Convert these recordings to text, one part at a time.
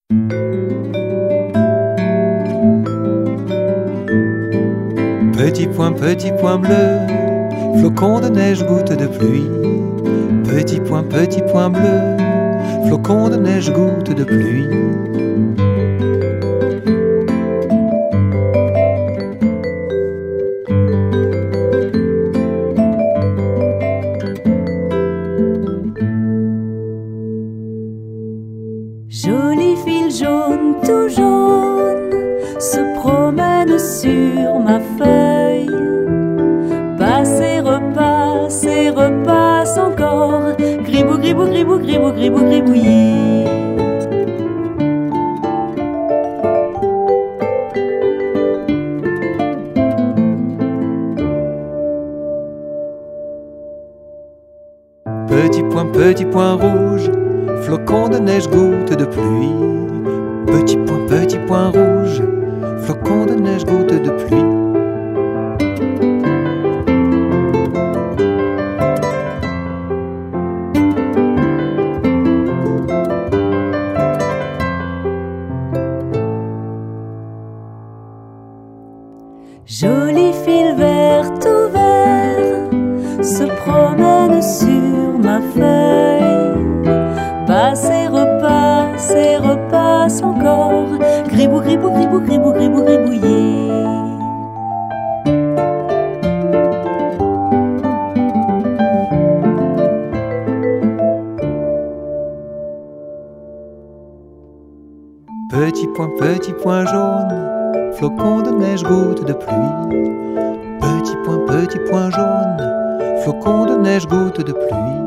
Petit point bleu, flocon de neige, goutte de pluie. Petit point bleu, flocon de neige, goutte de pluie. Joli fil jaune, tout jaune, se promène sur ma feuille. Passe et repasse encore. Gribou, gribou, gribou, gribou, gribou, gribouillis. Petit point rouge, flocon de neige, goutte de pluie. Petit point rouge, flocon de neige, goutte de pluie. Joli fil vert tout vert se promène sur ma feuille. Passe et repasse encore. Gribou, gribou, gribou, gribou, gribou, gribouillis. Petit point jaune, flocon de neige, goutte de pluie. Petit point jaune, flocon de neige, goutte de pluie.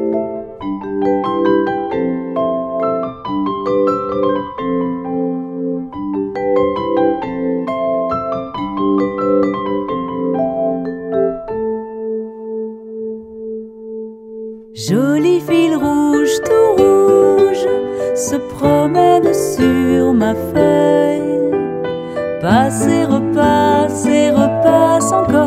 Joli fil rouge, tout rouge, se promène sur ma feuille. Passe et repasse encore.